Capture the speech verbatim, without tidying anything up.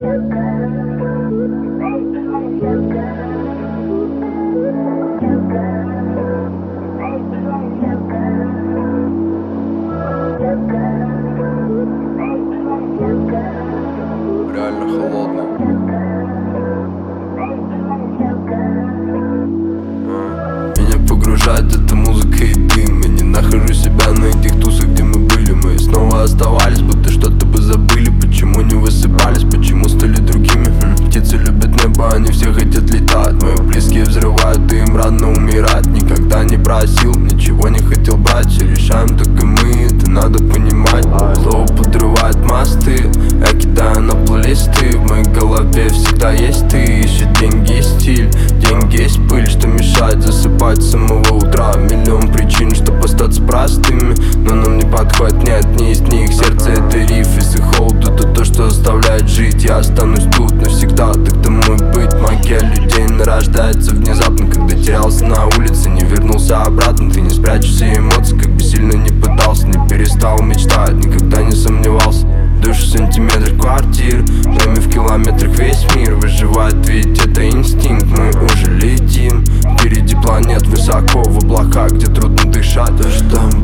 Реально холодный. Меня погружает эта музыка и дым. Я не нахожу себя на этих тусах, где мы были. Мы снова оставались, будто что-то бы забыли. Почему не высыпались, почему стали другими? Хм. Птицы любят небо, они все хотят летать. Мои близкие взрывают, и им рано умирать. Никогда не просил, ничего не хотел брать. Все решаем только мы, это надо понимать. Слово подрывает мосты, я кидаю на плейлисты. В моей голове всегда есть ты. Еще деньги и стиль, деньги есть пыль, что мешает засыпать с самого утра. Миллион причин, чтобы остаться простыми, но нам не подходит ни одни из них. Сердце это риф, если холод, это то, что заставляет жить. Я останусь тут навсегда, так тому и быть. Магия людей нарождается внезапно, когда терялся на улице, не вернулся обратно. Ты не спрячешь все эмоции, как бы сильно не пытался. Не перестал мечтать, никогда не сомневался. Душу сантиметр квартир, время в километрах весь мир выживает, ведь это инстинкт. Мы уже летим, впереди планет высоко в облаках, где трудно дышать. То, что